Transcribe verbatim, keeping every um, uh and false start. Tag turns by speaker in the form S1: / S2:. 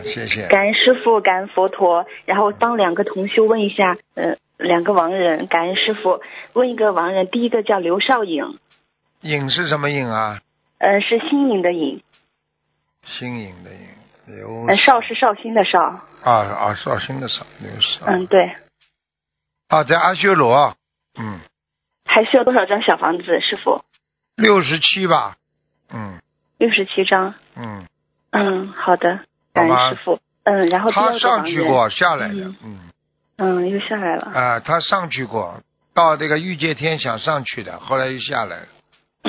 S1: 谢谢。
S2: 感恩师父，感恩佛陀。然后帮两个同修问一下，呃，两个亡人，感恩师父。问一个亡人，第一个叫刘少颖，
S1: 颖是什么颖啊？
S2: 呃，是新颖的颖，
S1: 新颖的颖，刘
S2: 呃，绍是绍兴的绍。
S1: 啊啊，绍兴的绍，刘少。
S2: 嗯，对。
S1: 啊，在阿修罗。嗯。
S2: 还需要多少张小房子，师父？
S1: 六十七吧。嗯。
S2: 六十七张。
S1: 嗯。
S2: 嗯，好的，感恩师父。嗯，然后第二
S1: 他上
S2: 个亡人
S1: 去过，下来的。
S2: 嗯
S1: 嗯。
S2: 嗯，又下来了。
S1: 啊，他上去过，到这个御界天想上去的，后来又下来了。